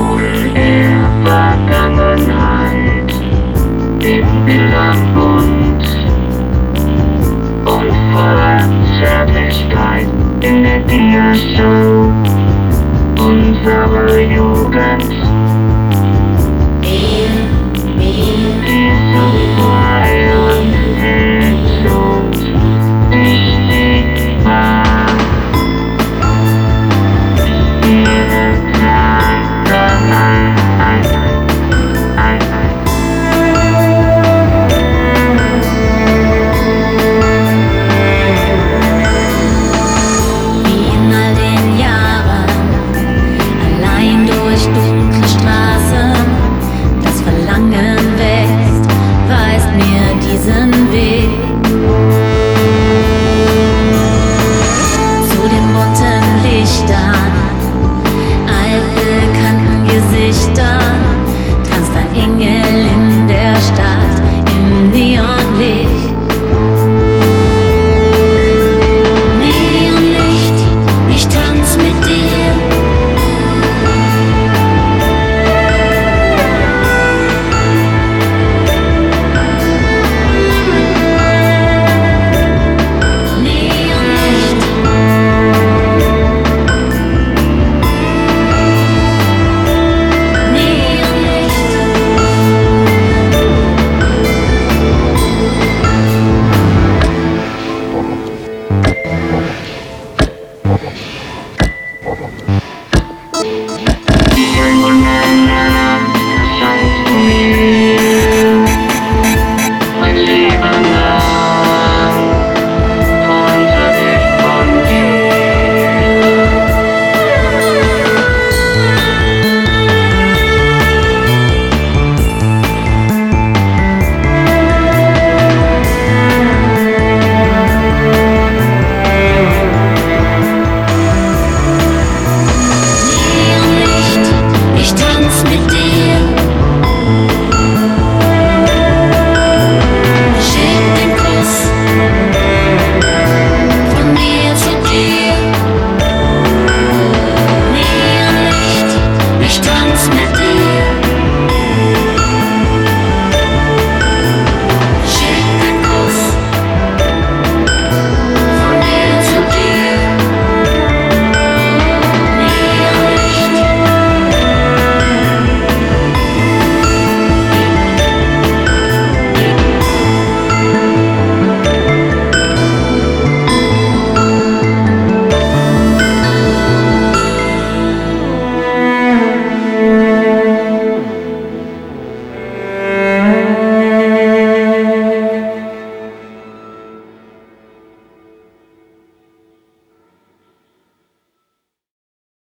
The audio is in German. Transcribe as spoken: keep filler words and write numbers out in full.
Hol der Vergangenheit in Bildern bunt und voller Zärtlichkeit in der Diashow unserer Jugend. Diese Freiheit tut dich nicht wahr. Ihre Klare Einheit, Einheit. Wie in all den Jahren, allein durch dunkle Straßen, das Verlangen wächst, weist mir diesen Weg. Zu den bunten Lichtern, altbekannten Gesichtern, tanzt ein Engel in der Stadt im Neonlicht. Neonlicht, ich tanz mit dir. Neonlicht, Neonlicht. Die